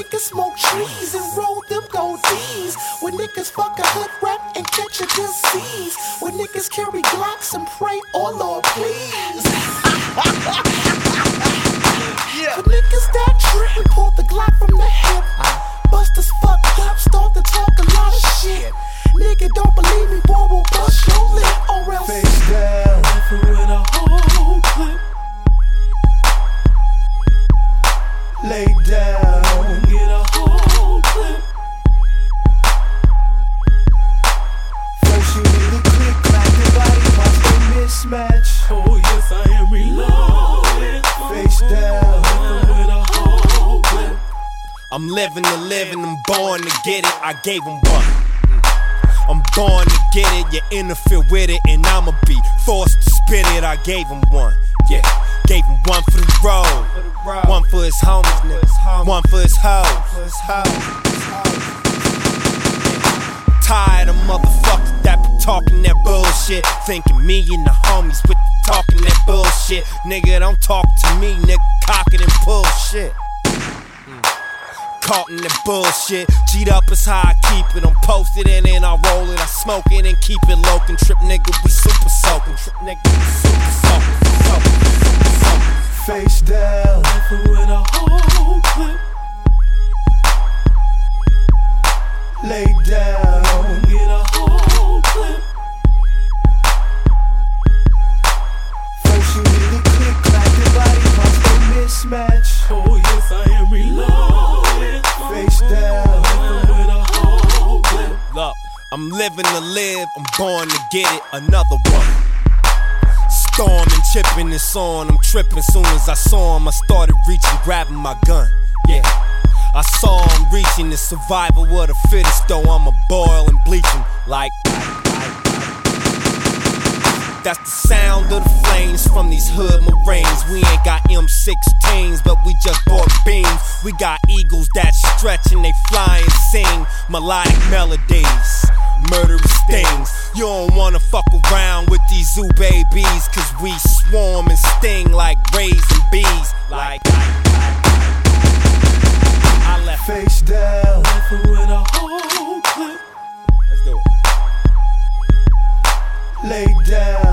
niggas smoke trees and roll them gold D's. When niggas fuck a hood rat and catch a disease. When niggas carry Glocks and pray, oh Lord, please. Yeah. When niggas that trip and pull the Glock from the hip. Busters fucked up, start to talk a lot of shit. Nigga, don't believe me, boy, we'll bust your lip or else. Face down, with a whole clip. lay down, get a whole clip. First you need a click, clap your body, watch the mismatch. Oh yes, I am reloaded. Face down, with a whole clip. I'm living to live and I'm born to get it. I gave him one. I'm born to get it, you interfere with it, and I'ma be forced to spit it. I gave him one, yeah. Gave him one for the road, one for his homies, niggas, one for his hoes. Tired of motherfuckers that be talking that bullshit, thinking me and the homies with the talking that bullshit. Nigga, don't talk to me, nigga, cocking and bullshit. Caught in that bullshit, cheat up is how I keep it. I'm posted and then I roll it, I smoke it and keep it low. Trip nigga, we super soaking. Trip nigga, we super soaking. face down, with a whole clip. lay down, get a whole clip. First you need a click, clap your body, watch the mismatch. Oh yes, I am reloaded. Face down, with a whole clip. Look, I'm living to live, I'm born to get it. Another one. Storm and chipping this on, I'm tripping. Soon as I saw him, I started reaching, grabbing my gun. Yeah, I saw him reaching, the survival of the fittest. Though I'ma boil and bleach him like. That's the sound of the flames from these hood Marines. We ain't got M16s, but we just bought beams. We got eagles that stretch and they fly and sing melodic melodies, murderous things. You don't wanna fuck around with these zoo babies, cause we swarm and sting like rays and bees. Like I left face down, with a whole clip. Let's do it. lay down.